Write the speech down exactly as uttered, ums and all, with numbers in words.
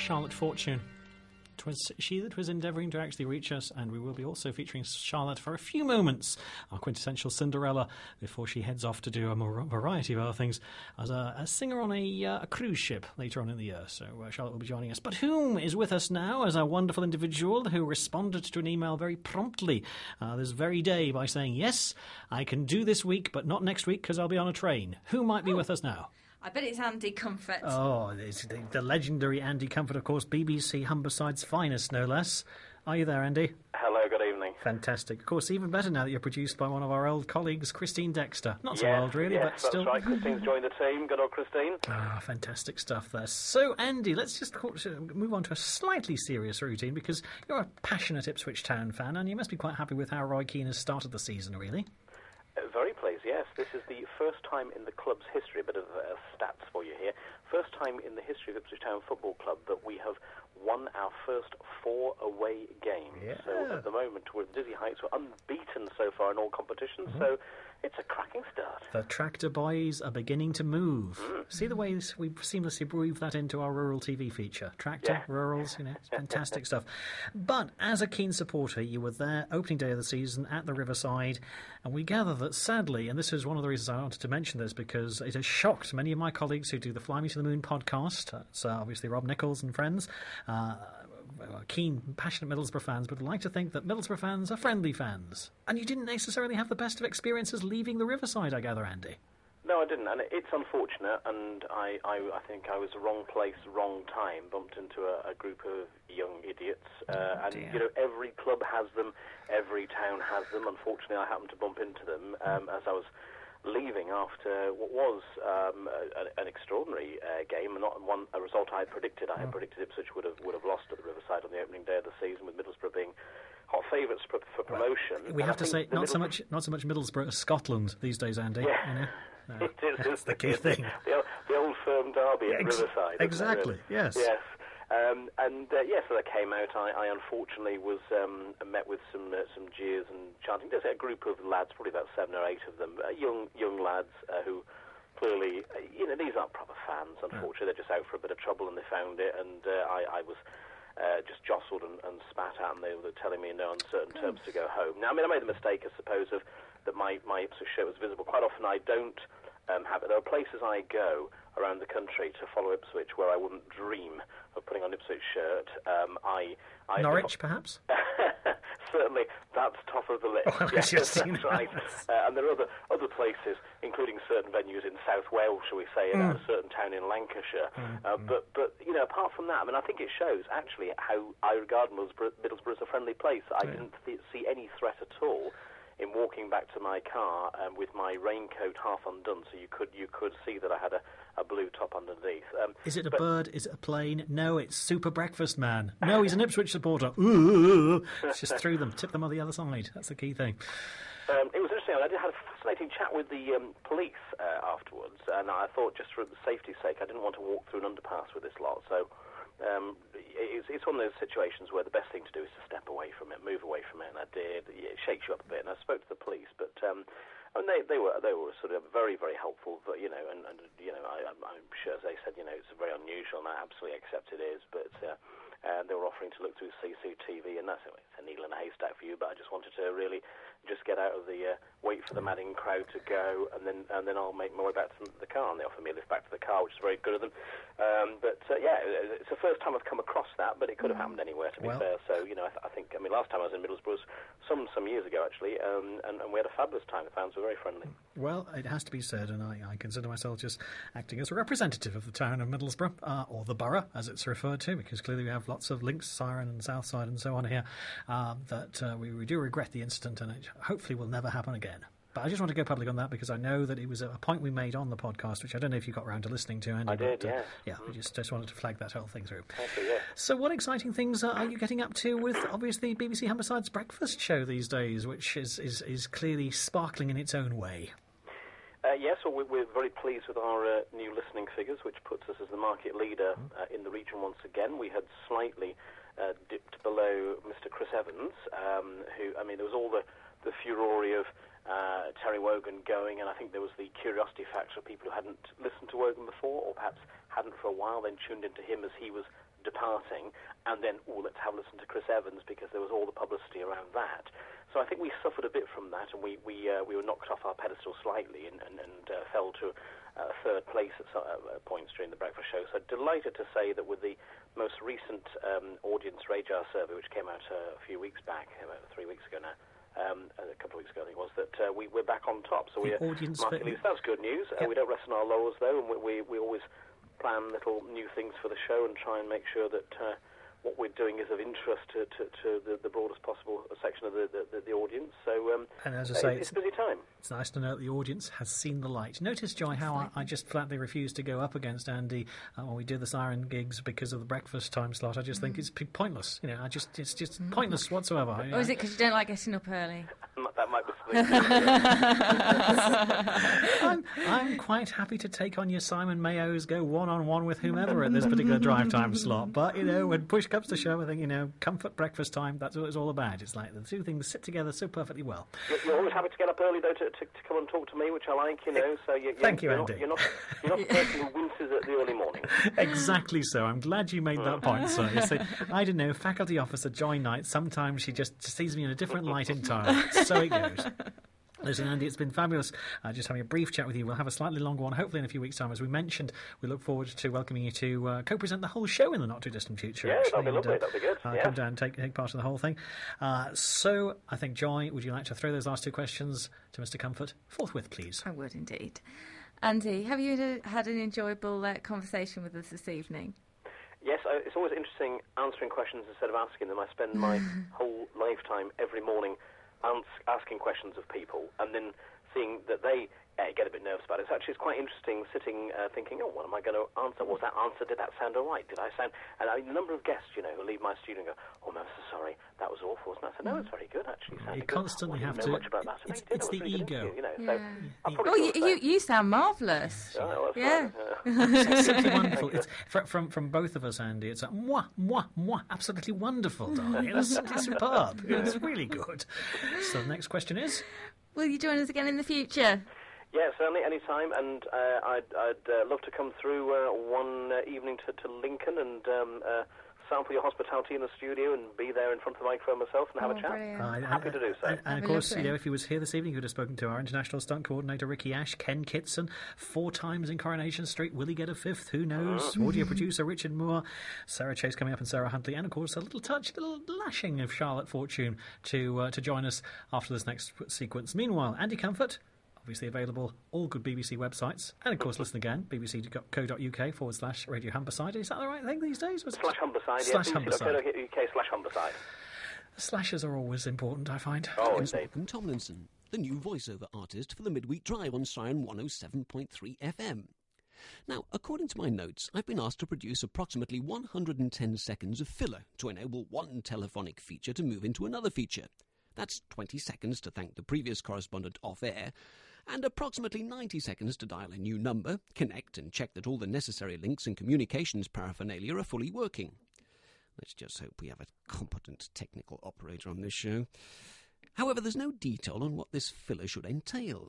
Charlotte Fortune. 'Twas she that was endeavouring to actually reach us, and we will be also featuring Charlotte for a few moments, our quintessential Cinderella, before she heads off to do a more variety of other things as a, a singer on a, uh, a cruise ship later on in the year. So uh, Charlotte will be joining us. But whom is with us now as a wonderful individual who responded to an email very promptly uh, this very day by saying, yes, I can do this week, but not next week because I'll be on a train. Who might be with us now? I bet it's Andy Comfort. Oh, it's the, the legendary Andy Comfort, of course, B B C Humberside's finest, no less. Are you there, Andy? Hello, good evening. Fantastic. Of course, even better now that you're produced by one of our old colleagues, Christine Dexter. Not so yes, old, really, yes, but still. That's right, Christine's joined the team. Good old Christine. Ah, fantastic stuff there. So, Andy, let's just move on to a slightly serious routine, because you're a passionate Ipswich Town fan, and you must be quite happy with how Roy Keane has started the season, really. Uh, very pleased, yes. This is the first time in the club's history, a bit of uh, stats for you here, first time in the history of Ipswich Town Football Club that we have won our first four away games. Yeah. So at the moment we're at dizzy heights, we're unbeaten so far in all competitions, mm-hmm. so it's a cracking start. The tractor boys are beginning to move. Mm. See the way we seamlessly weave that into our rural T V feature. Tractor, yeah. rurals, you know, it's fantastic stuff. But as a Keane supporter, you were there opening day of the season at the Riverside, and we gather that sadly, and this is one of the reasons I wanted to mention this, because it has shocked many of my colleagues who do the Fly Me to the Moon podcast. That's uh, obviously Rob Nichols and friends. Uh, keen, passionate Middlesbrough fans, but would like to think that Middlesbrough fans are friendly fans. And you didn't necessarily have the best of experiences leaving the Riverside, I gather, Andy. No, I didn't, and it's unfortunate, and I, I, I think I was the wrong place, wrong time, bumped into a, a group of young idiots, uh, oh, and, you know, every club has them, every town has them. Unfortunately, I happened to bump into them um, as I was leaving after what was um, a, an extraordinary uh, game, not one a result I had predicted. I had oh. predicted Ipswich would have would have lost at the Riverside on the opening day of the season, with Middlesbrough being hot favourites for, for promotion. Well, we and have I to say not so much not so much Middlesbrough as Scotland these days, Andy. Yeah. You know? Uh, it is, that's the key thing. The, old, the old firm derby at Ex- Riverside. Exactly. Yes. Yes. Um, and uh, yes, so that came out. I, I unfortunately was um, met with some uh, some jeers and chanting. There's a group of lads, probably about seven or eight of them, uh, young young lads uh, who clearly, uh, you know, these aren't proper fans. Unfortunately, they're just out for a bit of trouble, and they found it. And uh, I, I was uh, just jostled and, and spat at, and they were telling me in no uncertain terms to go home. Now, I mean, I made the mistake, I suppose, of that my my Ipswich shirt was visible. Quite often, I don't um, have it. There are places I go around the country to follow Ipswich where I wouldn't dream of putting on Ipswich shirt. Um, I, I Norwich, perhaps? Certainly, that's top of the list. Oh, yes, that's that's right. Uh, and there are other other places, including certain venues in South Wales, shall we say, in mm. a certain town in Lancashire. Mm, uh, mm. But, but you know, apart from that, I mean, I think it shows, actually, how I regard Middlesbrough, Middlesbrough as a friendly place. I yeah. didn't th- see any threat at all in walking back to my car um, with my raincoat half undone, so you could you could see that I had a, a blue top underneath. Um, is it a bird? Is it a plane? No, it's Super Breakfast Man. No, he's an Ipswich supporter. Ooh, just threw them, tip them on the other side. That's the key thing. Um, it was interesting. I did had a fascinating chat with the um, police uh, afterwards, and I thought, just for safety's sake, I didn't want to walk through an underpass with this lot, so Um, it's, it's one of those situations where the best thing to do is to step away from it, move away from it, and I did. It shakes you up a bit, and I spoke to the police, but um, and they they were they were sort of very very helpful, but you know, and, and you know, I, I'm sure as they said, you know, it's very unusual, and I absolutely accept it is, but uh, and they were offering to look through C C T V, and that's it. It's a needle in a haystack for you, but I just wanted to really just get out of the uh, wait for the madding crowd to go, and then and then I'll make my way back to the car, and they offered me a lift back to the car, which is very good of them. Um, but uh, yeah, it's the first time I've come across that, but it could have happened anywhere, to be well, fair. So you know, I, th- I think I mean last time I was in Middlesbrough was some some years ago actually, um, and, and we had a fabulous time. The fans were very friendly. Well, it has to be said, and I, I consider myself just acting as a representative of the town of Middlesbrough, uh, or the borough as it's referred to, because clearly we have lots of links, Siren and Southside and so on here, uh, that uh, we, we do regret the incident, and it hopefully will never happen again. But I just want to go public on that because I know that it was a point we made on the podcast, which I don't know if you got around to listening to, Andy. I did, but, uh, yeah. Yeah, mm. we just, just wanted to flag that whole thing through. Thank you, yeah. So what exciting things uh, are you getting up to with, obviously, B B C Humberside's breakfast show these days, which is, is, is clearly sparkling in its own way? Uh, yes, well, we're, we're very pleased with our uh, new listening figures, which puts us as the market leader mm. uh, in the region once again. We had slightly uh, dipped below Mister Chris Evans, um, who, I mean, there was all the, the furore of uh, Terry Wogan going, and I think there was the curiosity factor of people who hadn't listened to Wogan before, or perhaps hadn't for a while, then tuned into him as he was departing, and then, oh, let's have a listen to Chris Evans, because there was all the publicity around that. So I think we suffered a bit from that, and we we uh, we were knocked off our pedestal slightly, and and, and uh, fell to uh, third place at some, uh, points during the breakfast show. So delighted to say that with the most recent um, audience radar survey, which came out uh, a few weeks back, about three weeks ago now, um, a couple of weeks ago I think it was, that uh, we, we're back on top. So the we're audience market leaders. That's good news. Yep. Uh, we don't rest on our laurels, though, and we, we, we always plan little new things for the show and try and make sure that uh, what we're doing is of interest to, to, to the, the broadest possible section of the, the, the audience. So um, and as I say, it's, it's a busy time. It's nice to know that the audience has seen the light. Notice, Joy, how I, I just flatly refused to go up against Andy uh, when we do the siren gigs because of the breakfast time slot. I just mm. think it's p- pointless. You know, I just it's just mm. pointless whatsoever. Or know? is it because you don't like getting up early? That might be I'm, I'm quite happy to take on your Simon Mayos, go one-on-one with whomever at this particular drive time slot. But, you know, when push comes to shove, I think, you know, comfort breakfast time, that's what it's all about. It's like the two things sit together so perfectly well. You're, you're always happy to get up early, though, to, to, to come and talk to me, which I like, you know. So you, Thank you, you're Andy. Not, you're, not, you're not the person who winces at the early morning. Exactly so. I'm glad you made that point, sir. You see, I don't know, faculty officer Joy Knight, sometimes she just sees me in a different light entirely. So it goes. Listen, Andy, it's been fabulous uh, just having a brief chat with you. We'll have a slightly longer one, hopefully in a few weeks' time. As we mentioned, we look forward to welcoming you to uh, co-present the whole show in the not-too-distant future. Yeah, actually, that'll be lovely. And, uh, that'll be good. uh, yeah. Come down and take, take part in the whole thing. Uh, so, I think, Joy, would you like to throw those last two questions to Mister Comfort? Forthwith, please. I would indeed. Andy, have you had an enjoyable uh, conversation with us this evening? Yes, I, it's always interesting answering questions instead of asking them. I spend my whole lifetime every morning ans- asking questions of people, and then seeing that they uh, get a bit nervous about it. So actually it's quite interesting sitting uh, thinking, oh, what am I going to answer? Was that answer, did that sound all right? Did I sound... And I mean, a number of guests, you know, who leave my studio and go, oh, no, I'm so sorry, that was awful. And I said, no, it's very good, actually. It You good. constantly well, have know to... much about that. It's, no, it's the really ego. Interview, you know, Yeah. so I'll Oh, you, you, you sound marvellous. Oh, that's yeah. right. It's absolutely wonderful. It's, from, from from both of us, Andy, it's a mwah, mwah, mwah, absolutely wonderful, darling. It's, it's superb. It's really good. So the next question is... Will you join us again in the future? Yeah, certainly, any time, and uh, I'd, I'd uh, love to come through uh, one uh, evening to, to Lincoln and um, uh, sample your hospitality in the studio and be there in front of the microphone myself and have Oh, a chat. brilliant. Uh, Happy to do so. And, and of Have a course, look you then. know, if he was here this evening, he would have spoken to our international stunt coordinator, Ricky Ash, Ken Kitson, four times in Coronation Street. Will he get a fifth? Who knows? Audio producer Richard Moore, Sarah Chase coming up, and Sarah Huntley, and of course, a little touch, a little lashing of Charlotte Fortune to uh, to join us after this next sequence. Meanwhile, Andy Comfort, obviously available all good B B C websites, and of course listen again, bbc.co.uk forward slash Radio Humberside. Is that the right thing these days? Was it? Slash Humberside, Slash yeah. Humberside. U K slash Humberside. Slashes are always important, I find. Oh, It's indeed. Malcolm Tomlinson, the new voiceover artist for the Midweek Drive on Siren one oh seven point three F M. Now, according to my notes, I've been asked to produce approximately one hundred ten seconds of filler to enable one telephonic feature to move into another feature. That's twenty seconds to thank the previous correspondent off-air, and approximately ninety seconds to dial a new number, connect and check that all the necessary links and communications paraphernalia are fully working. Let's just hope we have a competent technical operator on this show. However, there's no detail on what this filler should entail.